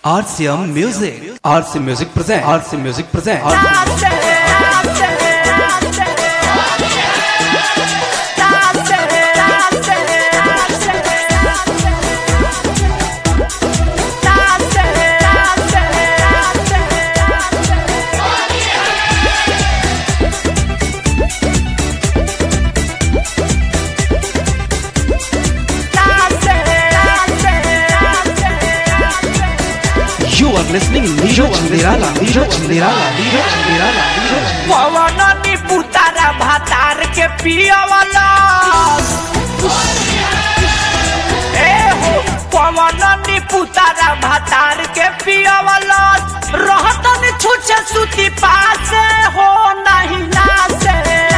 RCM Music. RCM Music present. RCM Music present. You are listening Neeraj Nirala. पवननी पुतारा भातार के पियावाला ए हो पवननी पुतारा भातार के पियावाला रहतन छुछे सुती पासे हो नहीं नासे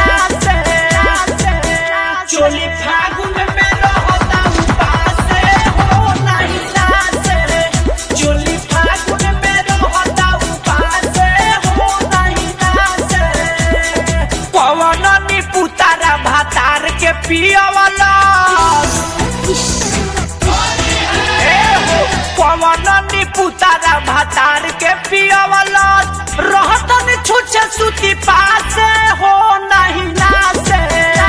चोली फागुन में रहता उपासे हो नहीं नासे चोली फागुन में रहता उपासे हो नहीं नासे पवननी पुतारा भातार के पियावाला ए हो पवननी पुतारा भातार के पियावाला रहतन छुछे सुती पासे हो नहीं नासे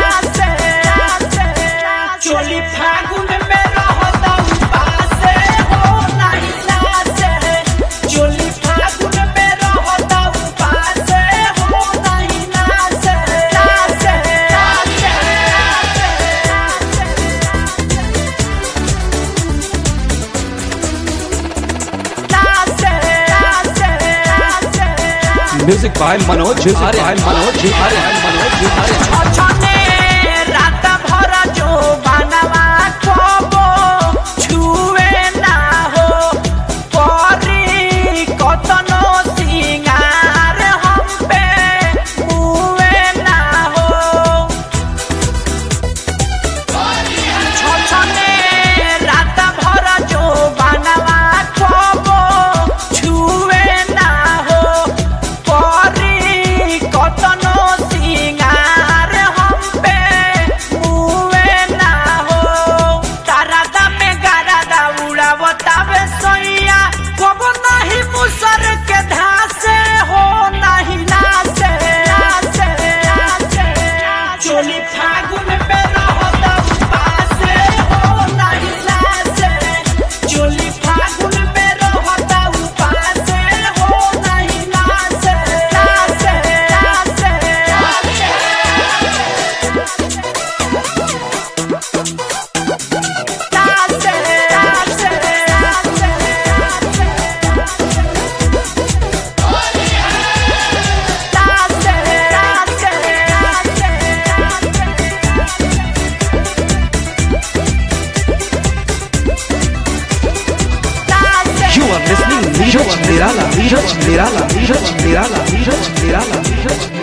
चोली फागुन में रहता उपासे हो नहीं नासे चोली फागुन में रहता उपासे हो नहीं नासे Music by Manoj. छछने रात भर जो बनवा खबो छुए ना हो परी कतनो सिंगार हम पे हुए ना हो छछने रात भर जो बनवा खबो छुए ना हो परी कतनो सिंगार हम पे मुए ना हो तारा में गारा उड़ावतावे सोइया कब नहीं मुसर के धासे हो नहीं नासे चोली फागुन में रहता उपासे हो नहीं नासे चोली फागुन में रहता उपासे हो नहीं नासे You are listening Neeraj Nirala.